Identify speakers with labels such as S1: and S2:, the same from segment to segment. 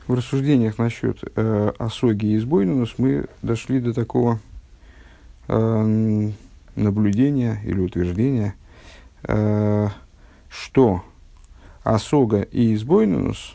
S1: в рассуждениях насчет осоги и избойнунус мы дошли до такого наблюдения или утверждения, что осога и избойнунус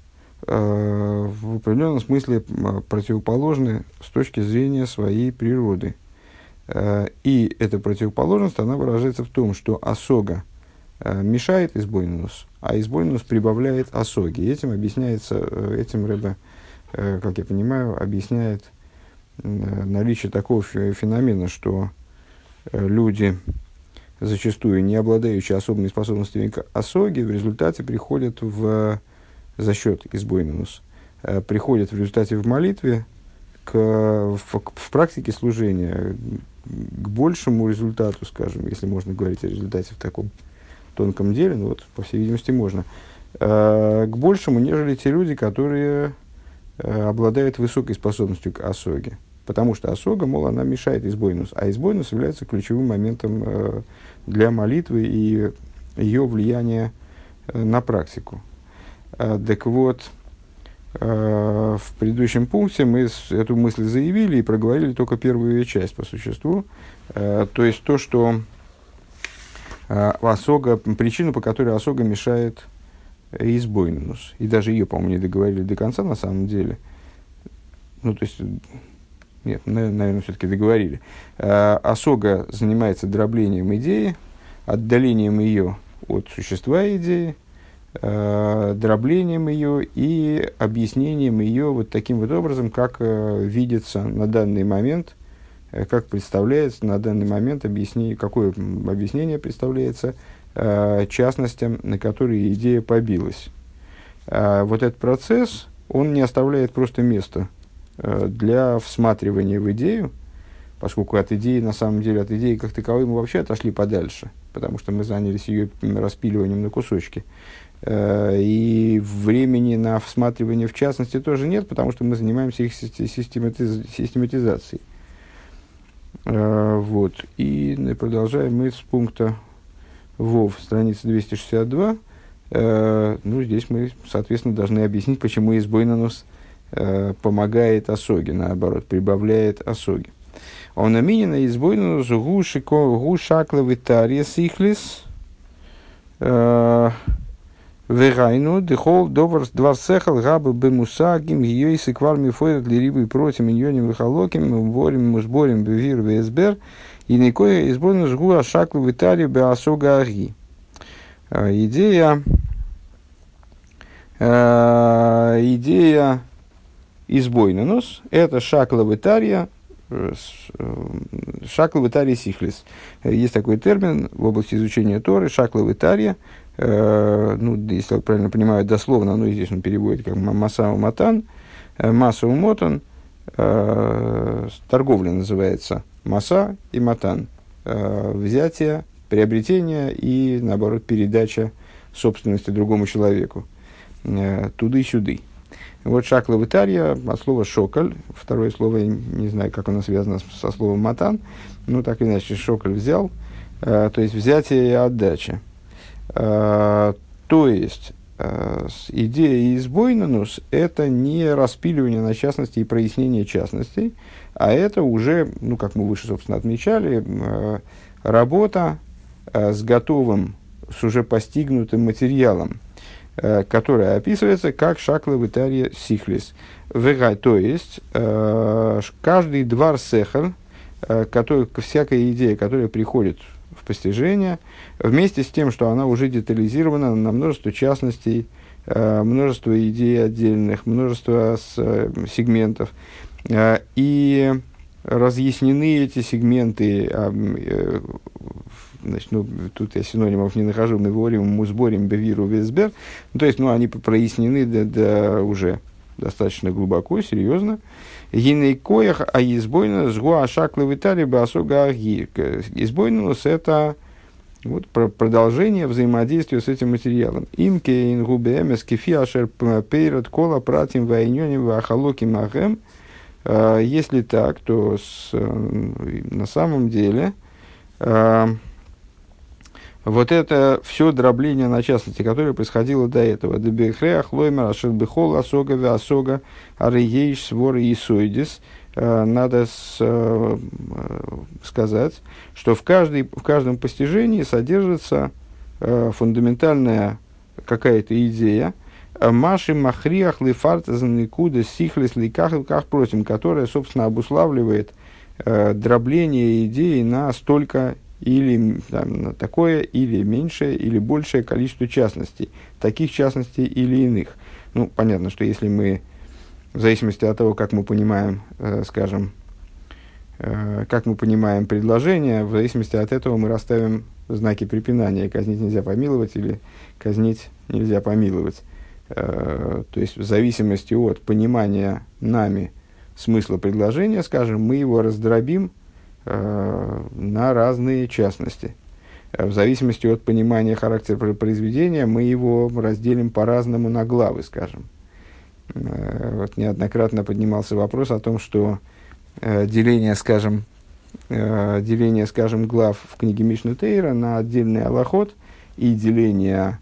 S1: в определенном смысле противоположны с точки зрения своей природы. И эта противоположность, она выражается в том, что осога мешает избойнунус, а избойнунус прибавляет осоги. И этим объясняется, этим Ребе, как я понимаю, объясняет наличие такого феномена, что люди, зачастую не обладающие особыми способностями к осоге, в результате приходят за счет избойнунус, приходят в результате в молитве в практике служения к большему результату, скажем, если можно говорить о результате в таком тонком деле, ну вот, по всей видимости, можно, к большему, нежели те люди, которые обладают высокой способностью к осоге. Потому что осога, мол, она мешает избойнус, а избойнус является ключевым моментом для молитвы и ее влияния на практику. Так вот, в предыдущем пункте мы эту мысль заявили и проговорили только первую ее часть по существу. То есть то, что осога, причину, по которой осога мешает избойнунус. И даже ее, по-моему, не договорили до конца на самом деле. Ну, то есть, нет, наверное, все-таки договорили. Осога занимается дроблением идеи, отдалением ее от существа идеи, дроблением ее и объяснением ее вот таким вот образом, как видится на данный момент, как представляется на данный момент, какое объяснение представляется частностям, на которые идея побилась. Вот этот процесс, он не оставляет просто места для всматривания в идею, поскольку от идеи, на самом деле, от идеи как таковой мы вообще отошли подальше, потому что мы занялись ее распиливанием на кусочки. И времени на всматривание в частности тоже нет, потому что мы занимаемся их систематизацией. Вот. И продолжаем мы с пункта ВОВ, страница 262. Ну, здесь мы, соответственно, должны объяснить, почему избойнунус помогает осоге, наоборот, прибавляет осоги. Он аминина избойнунус гу шаклавы тарья сихлис вегайну дыхол дварсехал габы бемусагим ее и сиквар мифойрат лирибы против миньоним выхолоким ворим музборим бевир весбер и никоя избойнунус гу шаклавы тарья беасога аги. Идея избойнунус – это шаклавы тарья, шаклавы тарья сихлис. Есть такой термин в области изучения Торы, шаклавы тарья. Ну, если я правильно понимаю, дословно, но здесь он переводит как масау матан, масау мотан, торговля называется маса и матан, взятие, приобретение и, наоборот, передача собственности другому человеку, туды-сюды. Вот шаклавы тарья от слова шоколь, второе слово, я не знаю, как оно связано со словом матан, но так или иначе, шоколь взял, то есть взятие и отдача. То есть, идея избойнунус – это не распиливание на частности и прояснение частностей, а это уже, ну, как мы выше, собственно, отмечали, работа с готовым, с уже постигнутым материалом, которая описывается как шаклавы тарья сихлис. То есть, каждый двар сехар, всякая идея, которая приходит в постижение, вместе с тем, что она уже детализирована на множество частностей, множество идей отдельных, множество сегментов, и разъяснены эти сегменты, значит, ну, тут я синонимов не нахожу, мы говорим музборим бевиру весбер, то есть, ну, они прояснены уже достаточно глубоко, серьезно. Гинейкоях, а избойнус гуа шаклавы тарья беасога аги. Избойнус – это вот продолжение взаимодействия с этим материалом. Имке ингубемес кефи ашер пейрат кола пратим вайнёним вахалоким ахем. Если так, то на самом деле Вот это все дробление на частности, которое происходило до этого. Дебехреах, лоймер, ашербехол, асога, веасога, ареейш, своры и сойдис. Надо сказать, что в каждом постижении содержится фундаментальная какая-то идея, Маши махриах лифартазан никуда сихлис ликах ликах просим, которая, собственно, обуславливает дробление идеи на столько или там, на такое, или меньшее, или большее количество частностей, таких частностей или иных. Ну, понятно, что если мы, в зависимости от того, как мы понимаем, скажем, как мы понимаем предложение, в зависимости от этого мы расставим знаки препинания. Казнить нельзя помиловать или казнить нельзя помиловать. То есть, в зависимости от понимания нами смысла предложения, скажем, мы его раздробим на разные частности. В зависимости от понимания характера произведения, мы его разделим по-разному на главы, скажем. Вот неоднократно поднимался вопрос о том, что деление, скажем, глав в книге Мишна Тейра на отдельный алахот и деление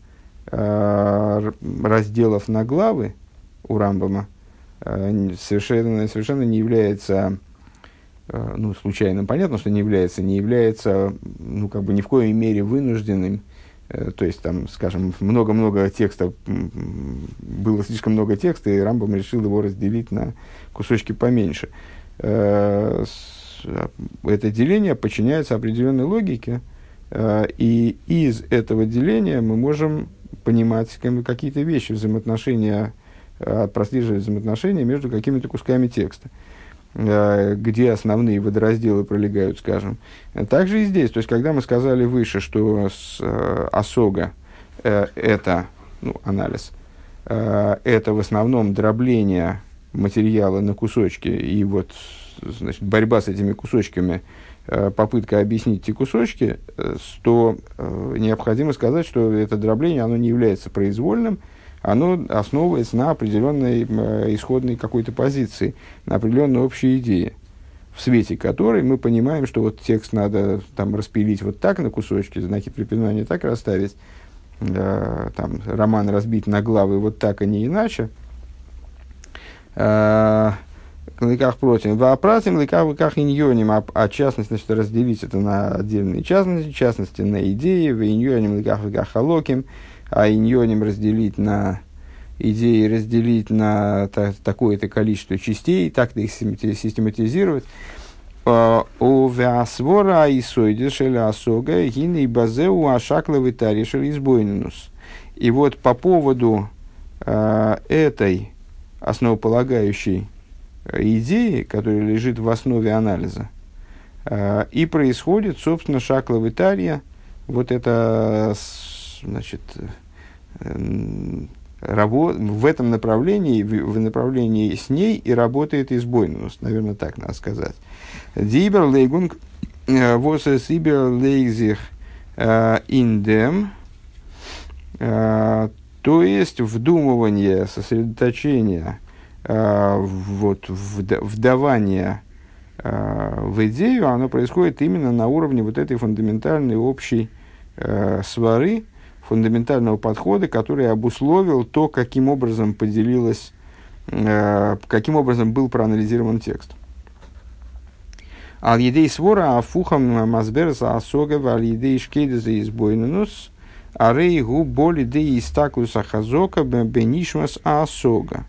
S1: разделов на главы у Рамбама совершенно не является, ну, случайным, понятно, что не является, ну, как бы ни в коей мере вынужденным. То есть, там, скажем, много-много текстов, было слишком много текста, и Рамбам решил его разделить на кусочки поменьше. Это деление подчиняется определенной логике, и из этого деления мы можем понимать какие-то вещи, прослеживать взаимоотношения между какими-то кусками текста, где основные водоразделы пролегают, скажем. Также и здесь. То есть, когда мы сказали выше, что осога это, ну, анализ, это в основном дробление материала на кусочки, и вот, значит, борьба с этими кусочками, попытка объяснить эти кусочки, то необходимо сказать, что это дробление, оно не является произвольным, оно основывается на определенной исходной какой-то позиции, на определенной общей идее, в свете которой мы понимаем, что вот текст надо там распилить вот так на кусочки, знаки препинания так расставить, там, роман разбить на главы вот так, а не иначе. Лыках против. Вопросим лыках иньоним, а частность, значит, разделить это на отдельные частности на идеи, в иньоним лыках халоким, а иньоним разделить на идеи, разделить на такое-то количество частей, так-то их систематизировать. У веасвора исойдис шеля асога гиней базеу ашакловый тарешель избойнус. И вот по поводу этой основополагающей идеи, которая лежит в основе анализа, и происходит, собственно, шакловый тарья, вот это, значит, в этом направлении, в направлении с ней и работает избойнус, наверное, так надо сказать. Дибер лейгунг восэсибер лейзих индем, то есть вдумывание, сосредоточение, вот, вдавание в идею, оно происходит именно на уровне вот этой фундаментальной общей свары, фундаментального подхода, который обусловил то, каким образом поделилось, каким образом был проанализирован текст. Ал-едей свора афухам мазберса асога вал-едей шкейдеза избойненус арей гу боли дей истаклуса хазока бенишмас асога.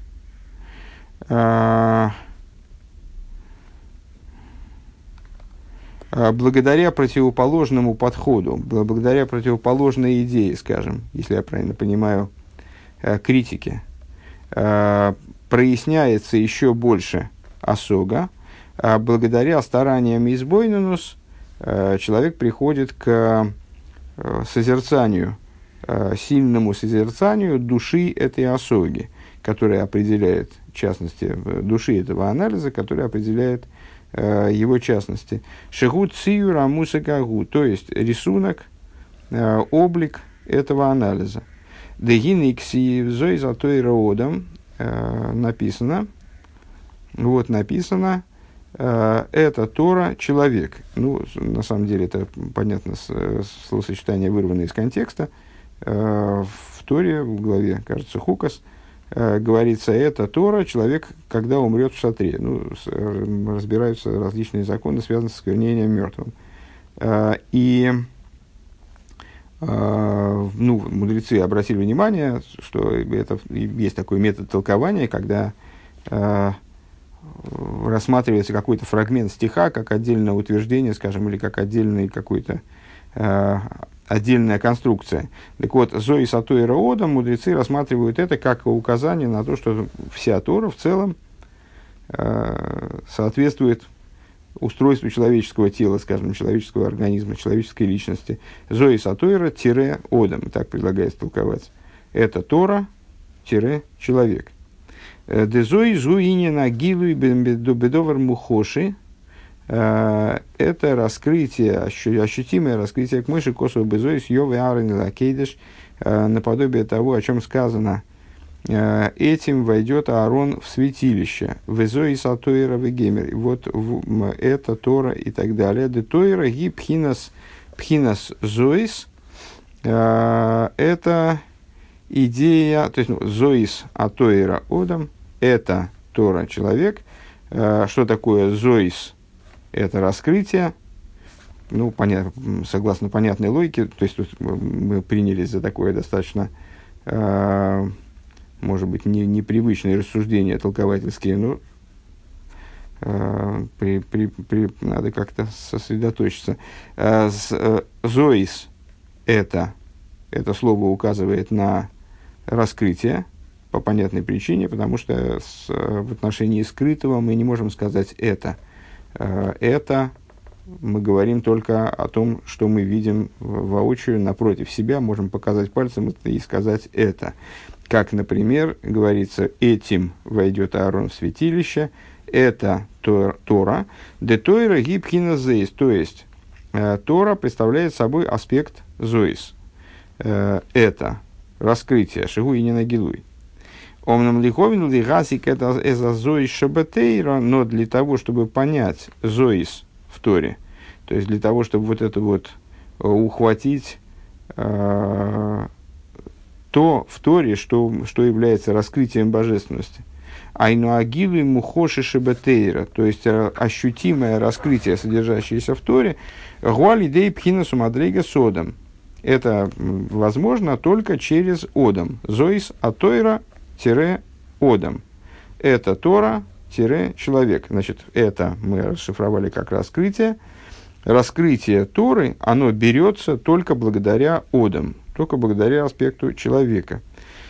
S1: Благодаря противоположному подходу, благодаря противоположной идее, скажем, если я правильно понимаю, критики, проясняется еще больше осога. Благодаря стараниям избойненус человек приходит к созерцанию, сильному созерцанию души этой осоги, которая определяет, в частности, души этого анализа, которая определяет его частности. Шегут цию рамуса кагу, то есть рисунок, облик этого анализа. Дегиникси зой золотой роодом написано, это Тора, человек. Ну, на самом деле, это, понятно, словосочетание вырвано из контекста. В Торе, в главе, кажется, Хукас, говорится, это Тора, человек, когда умрет в шатре. Ну, разбираются различные законы, связанные с осквернением мертвым. И мудрецы обратили внимание, что это, есть такой метод толкования, когда рассматривается какой-то фрагмент стиха как отдельное утверждение, скажем, или как отдельный какой-то отдельная конструкция. Так вот, Зои Сатойра Одам мудрецы рассматривают это как указание на то, что вся Тора в целом соответствует устройству человеческого тела, скажем, человеческого организма, человеческой личности. Зои Сатойра – Одам, так предлагается толковать. Это Тора-человек. Дезои зуинина гилуй бедовар мухоши. Это раскрытие, ощутимое раскрытие к мыши косу безои с йовы аарон лакейдеш, наподобие того, о чем сказано. Этим войдет Аарон в святилище. Везои сатойра вегемер. Вот это Тора и так далее. Де тойра ги пхинас зоис. Это идея, то есть зоис атойра одам. Это Тора человек. Что такое зоис? Это раскрытие. Ну, согласно понятной логике, то есть тут мы принялись за такое достаточно, может быть, непривычные рассуждения толковательские, но надо как-то сосредоточиться. Зоис это слово указывает на раскрытие по понятной причине, потому что в отношении скрытого мы не можем сказать это. Это мы говорим только о том, что мы видим воочию напротив себя, можем показать пальцем и сказать это. Как, например, говорится, этим войдет Аарон в святилище, это Тора, де Тойра гибхина зоис, то есть Тора представляет собой аспект зоис. Это раскрытие, шигу и не нагилуй. Омнам лиховину лигасик это эза зоис шабатейра, но для того, чтобы понять зоис в Торе, то есть для того, чтобы вот это вот ухватить то в Торе, что является раскрытием божественности. Айну агилу мухоши шабатейра, то есть ощутимое раскрытие, содержащееся в Торе, гуали дей пхинасу мадрейга содом. Это возможно только через Одам. Зоис атойра Одам. Это Тора-человек. Значит, это мы расшифровали как раскрытие. Раскрытие Торы, оно берется только благодаря Одам, только благодаря аспекту человека.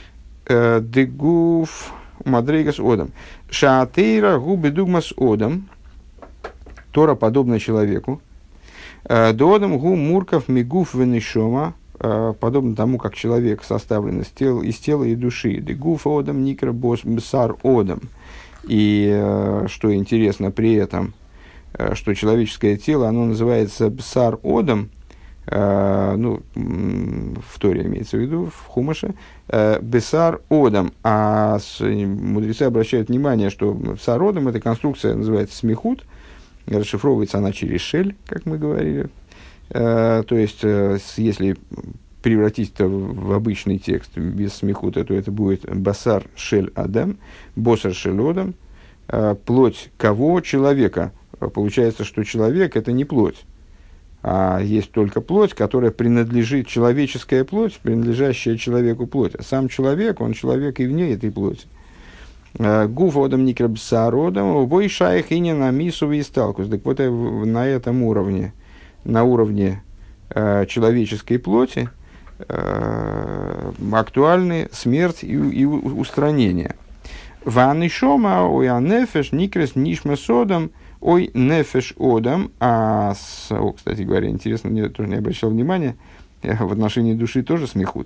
S1: Дегуф мадрейгас Одам. Шаатейра губы дугмас Одам. Тора подобна человеку. Доодам гу мурков мигуф венешома. Подобно тому, как человек составлен из тела и души. Дегуф Одам никра босар Одам. И что интересно при этом, что человеческое тело, оно называется бсар Одам, в Торе имеется в виду, в Хумаше, бсар Одам. А мудрецы обращают внимание, что бсар Одам, эта конструкция называется смехут, расшифровывается она через шель, как мы говорили. То есть, если превратить это в обычный текст без смехута, то это будет басар шель адам, босар шель одам, плоть кого? Человека. Получается, что человек – это не плоть, а есть только плоть, которая принадлежит, человеческая плоть, принадлежащая человеку плоть. А сам человек, он человек и вне этой плоти. Гуф одам никрабсар одам, бой шаях и не на мису и сталкус. Так вот, на этом уровне, на уровне человеческой плоти, актуальны смерть и устранение. Ванишома ой анефеш никрес нишма содам ой нефеш одам. Кстати говоря, интересно, мне тоже не обращал внимания, в отношении души тоже смехут.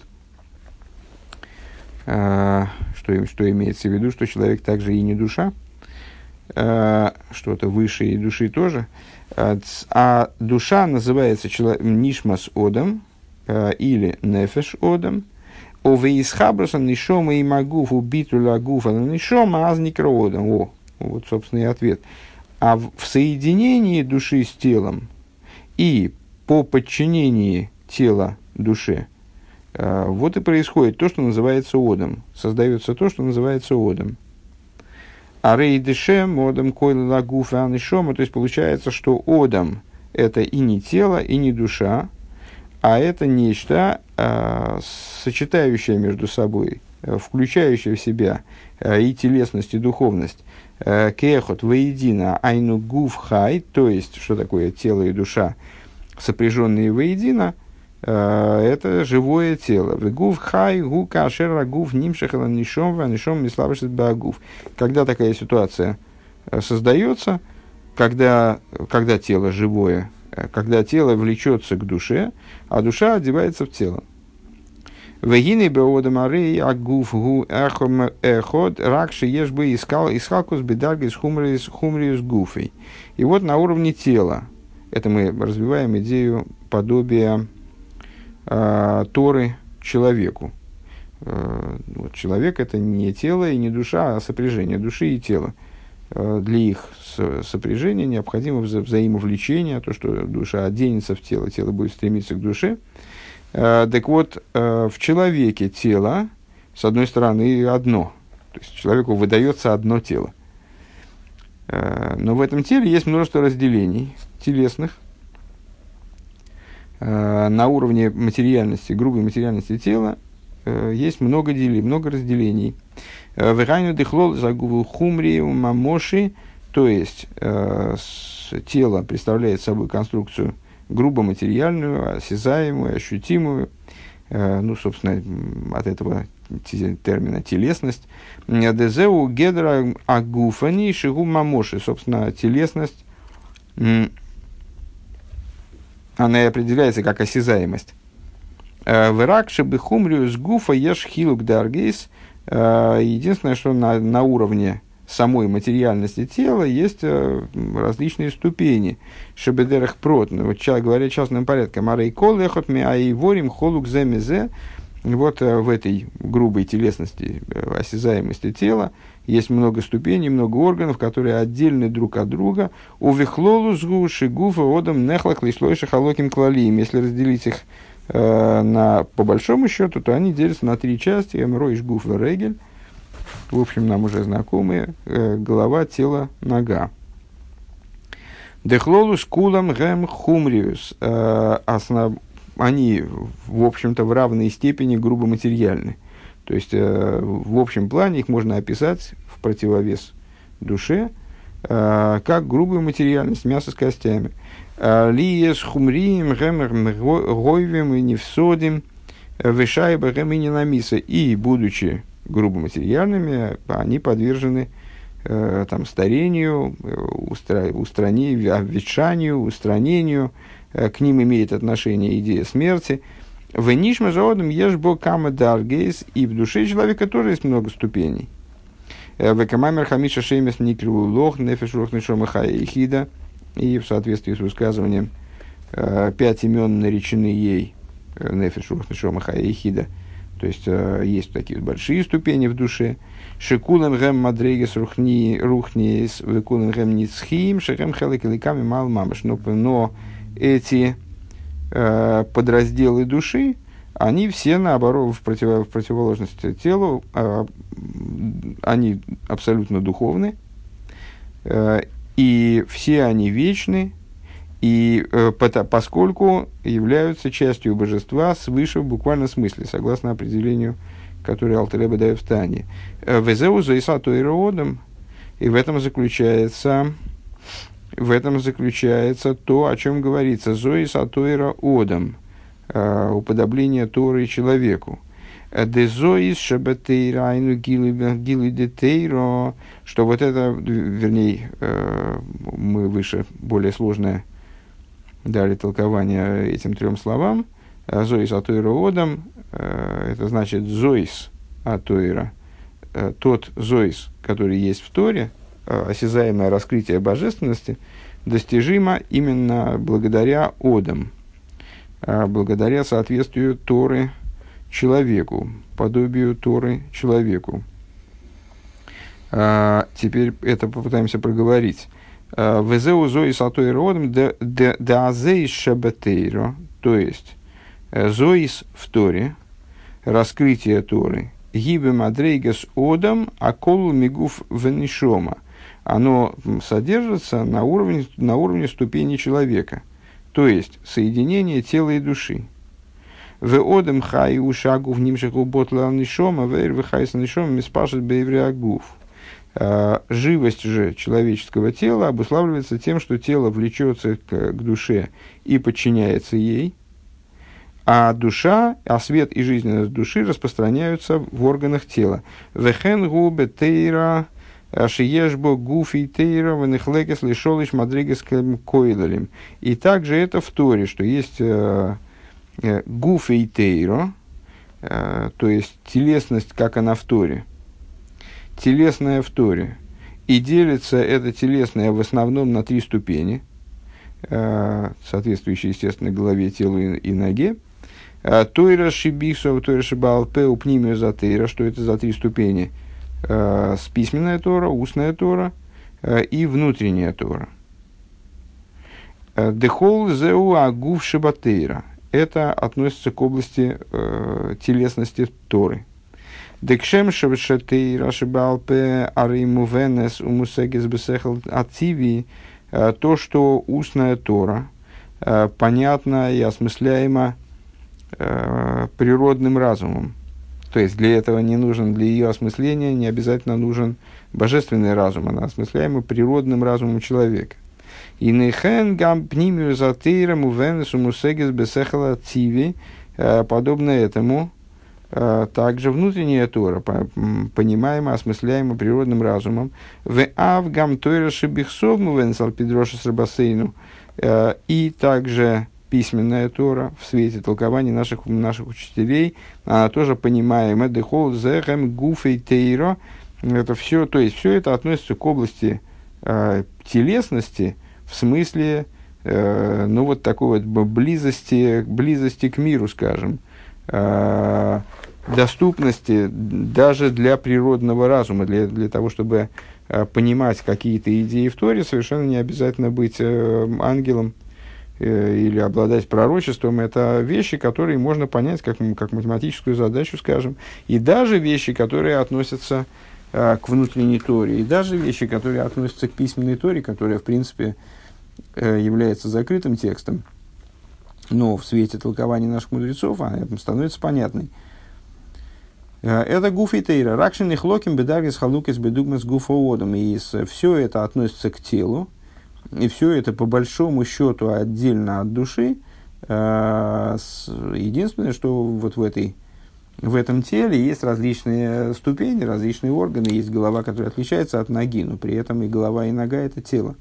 S1: Что имеется в виду, что человек также и не душа, что-то выше и души тоже. А душа называется нишмас одам или нефеш одам. Овеисхабруса нишома и магуф убиту лагуфа нишома азникра одам. Вот, собственно, и ответ. А в соединении души с телом и по подчинении тела душе, вот и происходит то, что называется одом. Создается то, что называется одом. А рейдешем, одом койла лагуфа анишома, то есть получается, что одом – это и не тело, и не душа, а это нечто, сочетающее между собой, включающее в себя и телесность, и духовность. Кехот воедино айну гуф хай, то есть, что такое тело и душа, сопряженные воедино, это живое тело. Гуф хай гу кашера гуф нимшахала нишом ванишом мислабашит багуф. Когда такая ситуация создается, когда тело живое, когда тело влечется к душе, а душа одевается в тело. Вегины беодам арей агуф гу эхом эход ракши ешбы искалкус бедаргис хумриус гуфей. И вот на уровне тела, это мы развиваем идею подобия Торы человеку. Вот, человек – это не тело и не душа, а сопряжение души и тела. Для их сопряжения необходимо взаимовлечение, то, что душа оденется в тело, тело будет стремиться к душе. Так вот, в человеке тело, с одной стороны, одно. То есть, человеку выдается одно тело. Но в этом теле есть множество разделений телесных. На уровне материальности, грубой материальности тела есть много разделений. Вегайну дыхлол загуву хумри мамоши, то есть тело представляет собой конструкцию грубо материальную, осязаемую, ощутимую, ну, собственно, от этого термина телесность. Дезеу гедра агуфани шигу мамоши, собственно, телесность, она и определяется как осязаемость. Враг шебихумриус гуфа еш хилук даргейс. Единственное, что на уровне самой материальности тела есть различные ступени. Шебедерах прот, вот, говоря частным порядком, арей кол эхот ми аиворим холук земезе. Вот в этой грубой телесности, осязаемости тела есть много ступеней, много органов, которые отдельны друг от друга. Увихлолу сгу шигуфа одам нехлах лишлой шахалоким клалием. Если разделить их по большому счету, то они делятся на три части. Эмрой шгуф регель. В общем, нам уже знакомые. Голова, тело, нога. Дехлолус кулам гэм хумриус. Они, в общем-то, в равной степени грубо материальны. То есть, в общем плане их можно описать в противовес душе, как грубую материальность, мясо с костями. Лиес хумрием гэмэр гойвем и невсодим вешайба гэм и ненамиса. И, будучи грубо материальными, они подвержены старению, ветшанию, устранению. К ним имеет отношение идея смерти. В нишма заодом ешбо кама даргейс, и в душе человека тоже есть много ступеней. В камамер хамиша шемес никру лох нефеш лох нишома хая и в соответствии с высказыванием 5 имен наречены ей нефеш лох нишома хая. То есть есть такие большие ступени в душе. Шекулем гэм мадрегес рухниес векулем гэм ницхим шехэм хелekеликами мал мамаш. Но эти подразделы души, они все, наоборот, в противоположность телу, они абсолютно духовны, и все они вечны, и поскольку являются частью божества свыше в буквальном смысле, согласно определению, которое Алтер Ребе дает в Тане. «Везеу зоиса тойроодом», и в этом заключается то, о чем говорится. Зоис атоира одам, уподобление Торы человеку. Дезоис шабатейрайну гилидетейро, что вот это, вернее, мы выше, более сложное дали толкование этим трем словам. Зоис атоира одам, это значит зоис атоира, тот зоис, который есть в Торе, осязаемое раскрытие божественности, достижимо именно благодаря одам, благодаря соответствию Торы человеку, подобию Торы человеку. Теперь это попытаемся проговорить. Везеу зоис атоира одам де азеис шабатейро, то есть зоис в Торе, раскрытие Торы, гибе мадрейгас одам, аколу мигуф венишома. Оно содержится на уровне ступени человека, то есть соединение тела и души. В одам хай ушагу в нимшаху ботла нишома, вейр вихайс нишома миспашет бейвриагуф. Живость же человеческого тела обуславливается тем, что тело влечется к душе и подчиняется ей, а свет и жизненность души распространяются в органах тела. Вехен губе тейра шиешбо гуфи тейра венехлекес лишолиш мадригес койлалим. И также это в Торе, что есть гуфи тейра, то есть телесность, как она в Торе. Телесная в Торе. И делится это телесное в основном на 3 ступени, соответствующие, естественно, голове, телу и ноге. Тойра шибису, тойра шибалпе, упнимию за тейра, что это за 3 ступени? Письменная Тора, устная Тора и внутренняя Тора. Дехол зеу агув шибатейра. Это относится к области телесности Торы. Декшем шебшатейра шибалпе ариму венес умусегес бесехал ативи. То, что устная Тора понятна и осмысляема природным разумом. То есть для этого не нужен, для ее осмысления не обязательно нужен божественный разум, она осмысляема природным разумом человека. И нехен гам пнимию затейрам увенесу мусегес бесехала тиви, подобно этому, также внутренняя Тора, понимаема, осмысляема природным разумом. В авгам тойра шибихсов мувенсал пидроша срабасейну, и также письменная Тора в свете толкований наших учителей, она тоже понимаема. Дехол зэхэм гуфей тейро. Это все, то есть все это относится к области телесности в смысле, вот такой вот близости к миру, скажем, доступности даже для природного разума, для того, чтобы понимать какие-то идеи в Торе, совершенно не обязательно быть ангелом или обладать пророчеством. Это вещи, которые можно понять как математическую задачу, скажем, и даже вещи, которые относятся к внутренней Торе, и даже вещи, которые относятся к письменной Торе, которая, в принципе, является закрытым текстом, но в свете толкования наших мудрецов она становится понятной. Это гуф и тейра. Ракшин и хлоким бедаргис халукис бедугмас гуфоодом. И все это относится к телу, и все это по большому счету отдельно от души. Единственное, что вот в этом теле есть различные ступени, различные органы. Есть голова, которая отличается от ноги, но при этом и голова, и нога – это тело.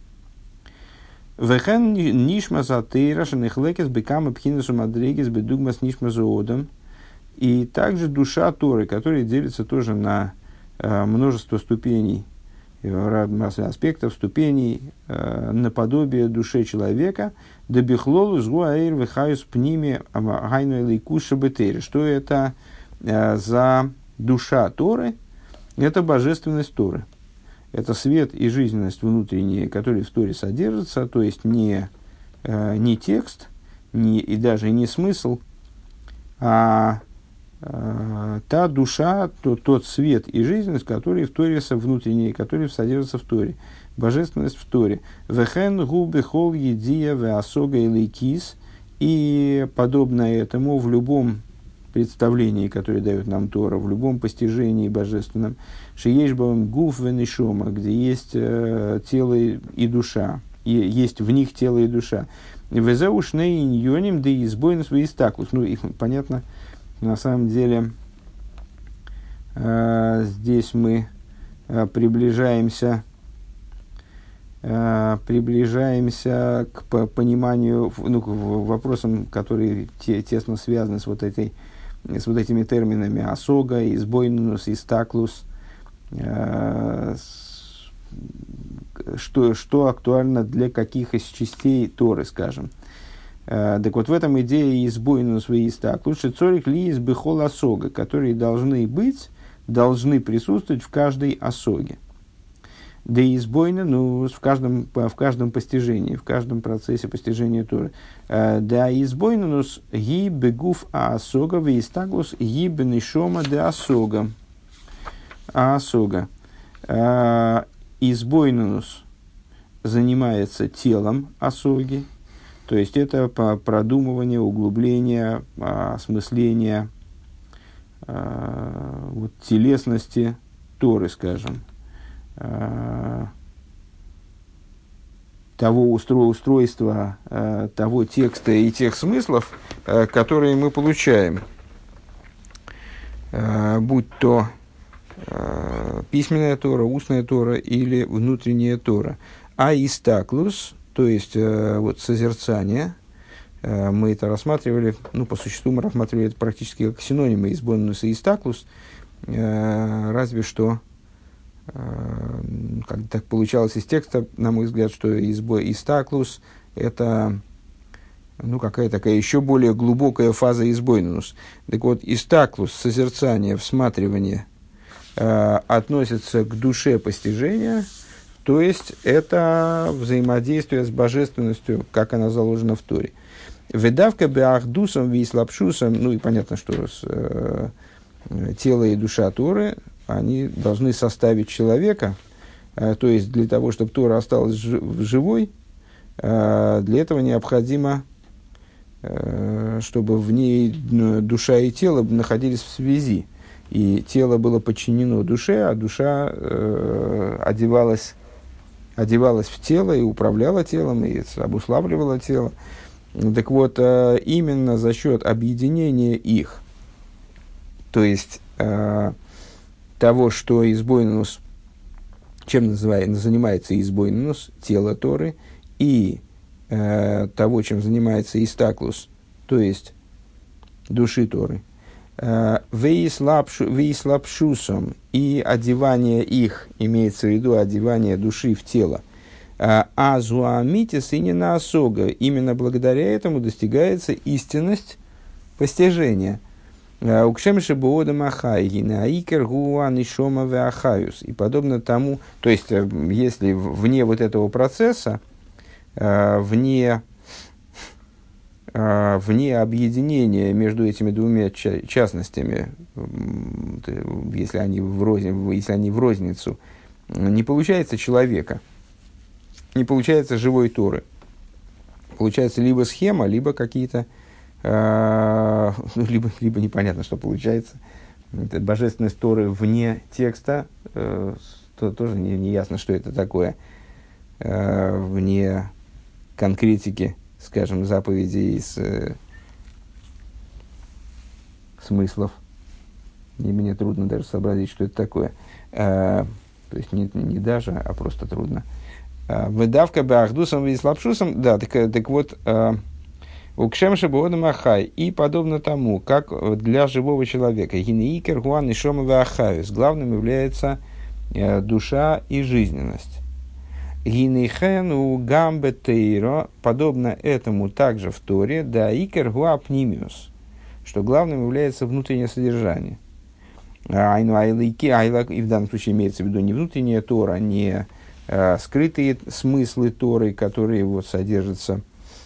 S1: Вехен нишма затейра шенехлекес бекам эпхинесу мадрегис бедугмас нишма зоодом. И также душа Торы, которая делится тоже на множество ступеней, аспектов, ступеней, наподобие душе человека. Дебихлолу згуаэйр вехаюс пними гайну элейкуша бетейр. Что это за душа Торы? Это божественность Торы. Это свет и жизненность внутренние, которые в Торе содержатся, то есть не текст, и даже не смысл, а та душа, тот свет и жизненность, которые в Торе внутренние, которые содержатся в Торе. Божественность в Торе. Вехен губы хол едия веасога и лейкис. И подобно этому в любом представлении, которое дает нам Тора, в любом постижении божественном, шиешбам гуф венишома, где есть тело и душа, и есть в них тело и душа. Везеушней иньоним да избойн свои стаклус. Их понятно. На самом деле, здесь мы приближаемся к пониманию, к вопросам, которые тесно связаны с этими терминами осога, избойнус, истаклус, что актуально для каких из частей Торы, скажем. Так вот, в этом идее избойнус и истак лучше цорик ли из бихол осога, которые должны присутствовать в каждой осоге. Да и избойно, ну, в каждом постижении, в каждом процессе постижения Торы. Да и избойно, ну, ги бегуф аасога, вейстаглус ги бенешома де асога. Аасога. Избойнус занимается телом асоги, то есть это продумывание, углубление, осмысление вот, телесности Торы, скажем, того устройства, того текста и тех смыслов, которые мы получаем, будь то письменная Тора, устная Тора или внутренняя Тора. А истаклус, то есть вот созерцание, мы это рассматривали, ну, по существу мы рассматривали это практически как синонимы избоннус и истаклус, разве что как так получалось из текста, на мой взгляд, что истаклус – это ну, какая-то такая еще более глубокая фаза избойнус. Так вот, истаклус, созерцание, всматривание, относится к душе постижения, то есть это взаимодействие с божественностью, как она заложена в Торе. Ведавка беахдусом вислапшусом, ну и понятно, что тело и душа Торы, они должны составить человека, то есть для того, чтобы Тора осталась живой, для этого необходимо, чтобы в ней душа и тело находились в связи, и тело было подчинено душе, а душа одевалась в тело и управляла телом, и обуславливала тело. Так вот, именно за счет объединения их, то есть того, что избойнус, чем занимается избойнус, тело Торы, и того, чем занимается истаклус, то есть души Торы, вейслапшусом, и одевание их, имеется в виду одевание души в тело, азуамитис и не на осога, именно благодаря этому достигается истинность постижения. Укшемши боодам ахайги на икер гуан и шома веахаюс. И подобно тому, то есть, если вне вот этого процесса, вне объединения между этими двумя частностями, если они в розницу, не получается человека, не получается живой Торы. Получается либо схема, либо какие-то либо непонятно, что получается. Это божественность Торы вне текста, тоже не ясно, что это такое, вне конкретики, скажем, заповедей из смыслов. И мне трудно даже сообразить, что это такое. То есть не даже, а просто трудно. Выдавка бахдусом и слабшусом, да, так вот, Укшемша боодам ахай, и подобно тому, как для живого человека, гинеикер гуан и шома веахаюс, главным является душа и жизненность. Гинейхену гамбетейро, подобно этому также в Торе, да икер гуа пнимиус, что главным является внутреннее содержание. Айну айлайки, айлак, и в данном случае имеется в виду не внутренняя Тора, не скрытые смыслы Торы, которые вот содержатся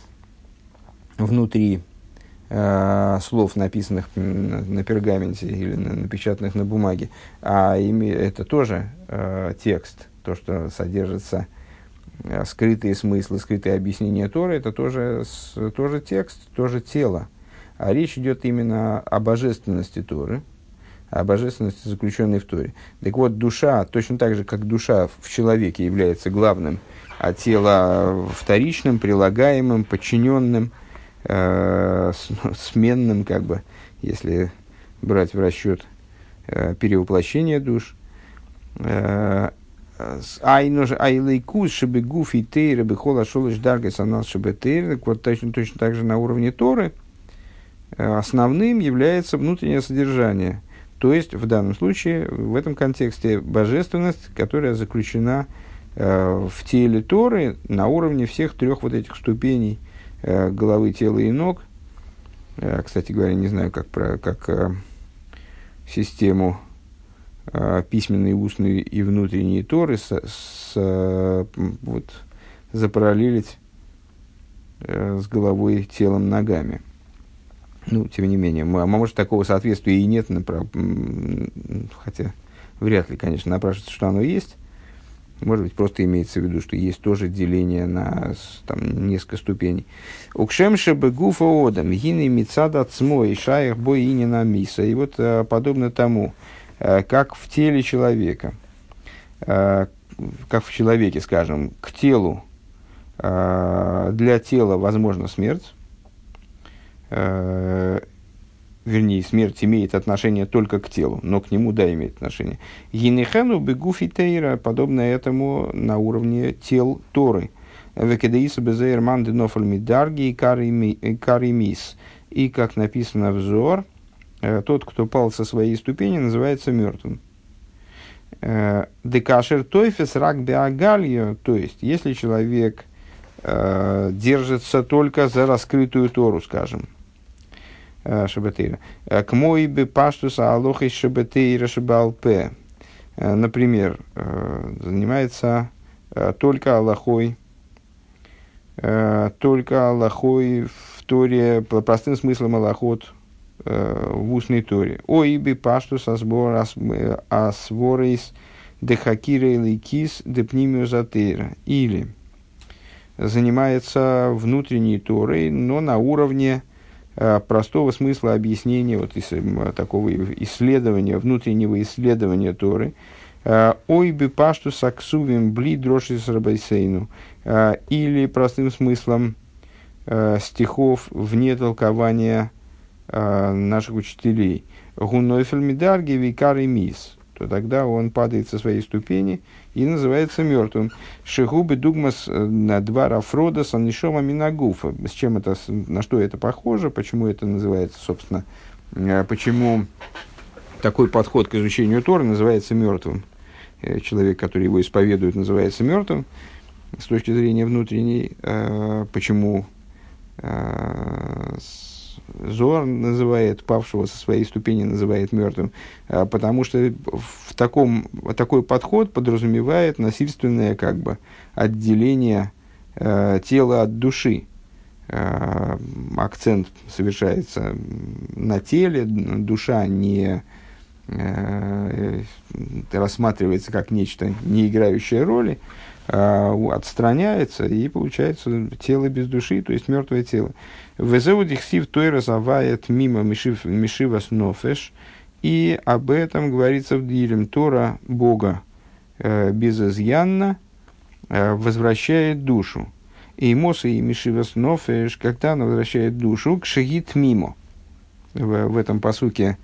S1: внутри слов, написанных на пергаменте или напечатанных на бумаге, это тоже текст, то, что содержится скрытые смыслы, скрытые объяснения Торы, это тоже текст, тоже тело. А речь идет именно о божественности Торы, о божественности, заключенной в Торе. Так вот, душа, точно так же, как душа в человеке является главным, а тело вторичным, прилагаемым, подчиненным, сменным, как бы, если брать в расчет перевоплощение душ. Айлайкус шебегуф и тейра бехола шолыш дарга санал шебетейр. Вот точно так же на уровне Торы основным является внутреннее содержание. То есть, в данном случае, в этом контексте, божественность, которая заключена в теле Торы на уровне всех трех вот этих ступеней головы, тела и ног. Кстати говоря, не знаю, как систему письменные, устные и внутренние Торы запараллелить с головой, телом, ногами. Ну, тем не менее, может, такого соответствия и нет, хотя вряд ли, конечно, напрашивается, что оно есть. Может быть, просто имеется в виду, что есть тоже деление на там, несколько ступеней. Укшемше бегуфа одам, гины мицада цмой, шаях бой инина миса. И вот подобно тому, как в теле человека, как в человеке, скажем, к телу, для тела возможна смерть, вернее, смерть имеет отношение только к телу, но к нему, да, имеет отношение. Гинехену бегуфи тейра, подобно этому на уровне тел Торы. Векедеису безейр манды нофаль мидарги и каримис. И, как написано в Зоар, тот, кто пал со своей ступени, называется мертвым. Декашер тойфес рак беагальо, то есть, если человек держится только за раскрытую Тору, скажем, Шабатейра. К мой бы паштуса алохой шабатейра шабалпе. Например, занимается только Аллахой в Торе, простым смыслом Аллахот в устной Торе. Ой бы паштус асворейс дехакира лейкис депнимиозатейра. Или занимается внутренней Торой, но на уровне простого смысла объяснения, вот такого исследования, внутреннего исследования Торы. Ой бы пашту саксувим бли дроши с рабайсейну. Или простым смыслом стихов вне толкования наших учителей. Гунойфель мидарги викар и мис. То тогда он падает со своей ступени и называется мертвым. Шигубы дугмас на два рафрода санишома минагуфа. С чем это, на что это похоже, почему это называется, собственно, почему такой подход к изучению Торы называется мертвым. Человек, который его исповедует, называется мертвым. С точки зрения внутренней, почему Зоар называет павшего со своей ступени, называет мертвым, потому что такой подход подразумевает насильственное отделение тела от души. Акцент совершается на теле, душа не рассматривается как нечто, не играющее роли, отстраняется, и получается тело без души, то есть мертвое тело. Везеудихсив тойра завает мимо мишивас нофеш, и об этом говорится в Дилем. Тора Бога безызъянно возвращает душу. И моса и мишивас нофеш, когда она возвращает душу, к шагит мимо. В этом пасуке,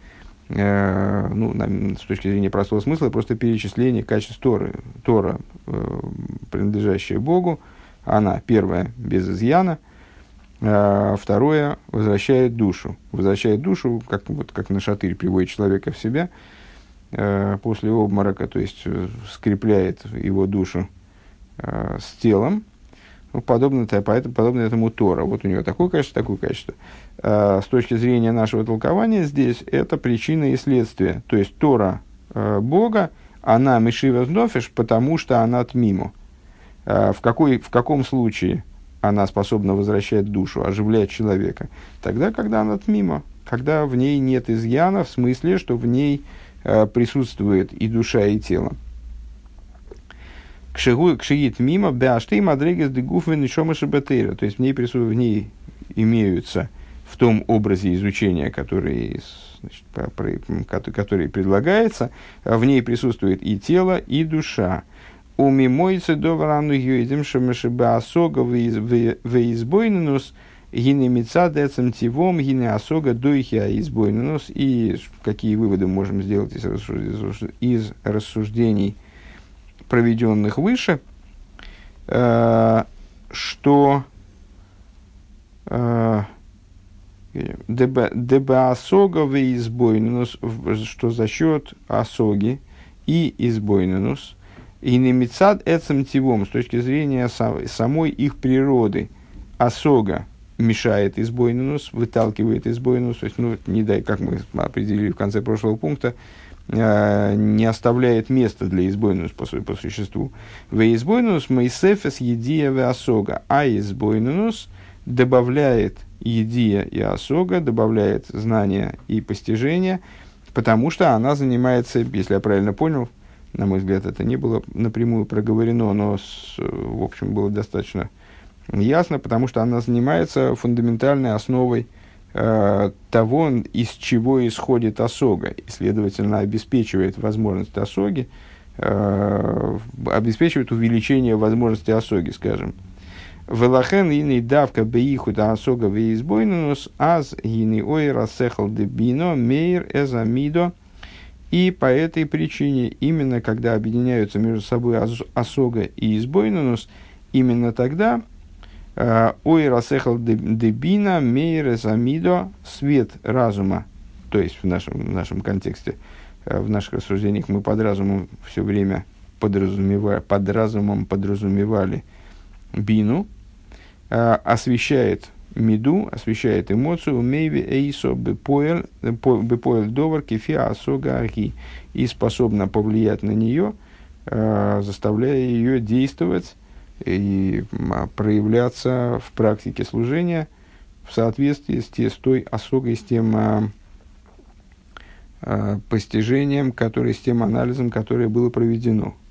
S1: с точки зрения простого смысла, просто перечисление качеств Торы. Тора, принадлежащая Богу, она, первая, без изъяна, второе, возвращает душу. Возвращает душу, как на шатырь приводит человека в себя после обморока, то есть скрепляет его душу с телом. Подобно этому Тора. Вот у него такое качество, такое качество. С точки зрения нашего толкования здесь это причина и следствие. То есть Тора Бога, она мишива знофеш, потому что она тмимо. В каком случае она способна возвращать душу, оживлять человека? Тогда, когда она тмимо, когда в ней нет изъяна, в смысле, что в ней присутствует и душа, и тело. Кшиит мимо бяшты мадрегес дегуфы нишома шабатейра. То есть в ней имеются в том образе изучения, который предлагается, в ней присутствует и тело, и душа. У мимойцы доварану юидим шамашиба осога веизбойненус гине мица децем тивом гине осога дойхи избойненус. И какие выводы можем сделать из рассуждений, проведенных выше, что дебаосога избойненус, что за счет осоги и избойненус, и немицад эцем тивом, с точки зрения самой их природы, осога мешает избойненус, выталкивает избойненус, то есть, как мы определили в конце прошлого пункта, не оставляет места для избойнус по существу. Веизбойнус мейсефес едия ве осога, а избойнус добавляет едия и осога, добавляет знания и постижения, потому что она занимается, если я правильно понял, на мой взгляд, это не было напрямую проговорено, но, в общем, было достаточно ясно, потому что она занимается фундаментальной основой того, из чего исходит осога, и, следовательно, обеспечивает возможность осоги, обеспечивает увеличение возможности осоги, скажем. Велахен иный давка беихуда осога веизбойнус аз гини ойра сехал дебино мейр эзамидо. И по этой причине, именно когда объединяются между собой осога и избойнус, именно тогда ойра сехал дебина мейр эзамидо, свет разума, то есть в нашем контексте, в наших рассуждениях мы под разумом все время подразумевали бину, освещает миду, освещает эмоцию, мейви эйсо бепоэль довар кефи асога архи, и способна повлиять на нее, заставляя ее действовать и проявляться в практике служения в соответствии с той осогой, с тем постижением, с тем анализом, которое было проведено.